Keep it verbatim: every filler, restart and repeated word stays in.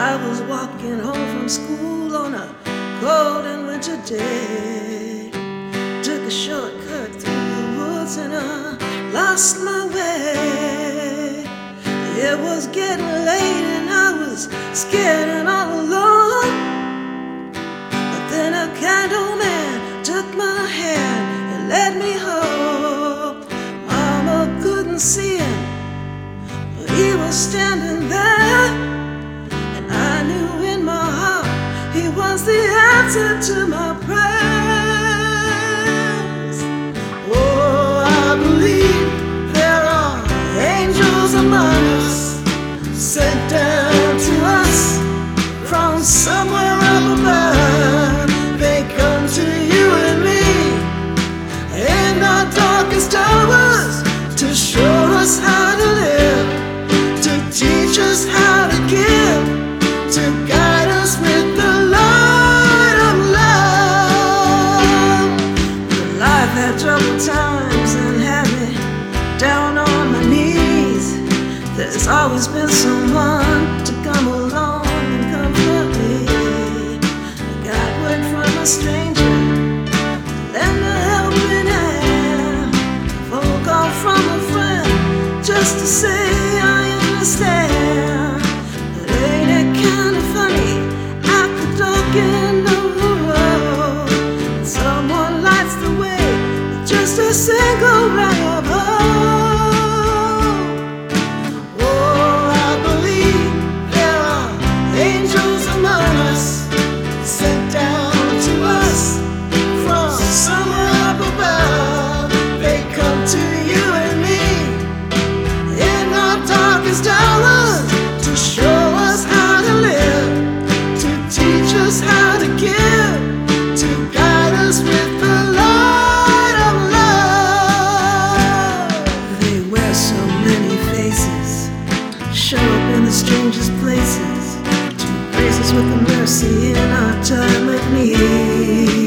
I was walking home from school on a cold and winter day. Took a shortcut through the woods and I lost my way. It was getting late and I was scared and all alone. But then a kind old man took my hand and led me home. Mama couldn't see him, but he was standing there. I knew in my heart he was the answer to my prayers. Oh, I believe there are angels among us, sent down to us from somewhere up above. They come to you and me in our darkest hours to show us how to live, to teach us how to give, to guide us with the light of love. But life had troubled times and had me down on my knees. There's always been someone to come along and comfort me. I got word from a stranger to lend a helping hand, a phone call from a friend just to say I understand. Just a single rag of hope. Oh, I believe there are angels among us, sent down to us from somewhere up above. They come to you and me in our darkest hours to show us how to live, to teach us how to give, to guide us with the love. Show up in the strangest places to grace us with the mercy in our time of need.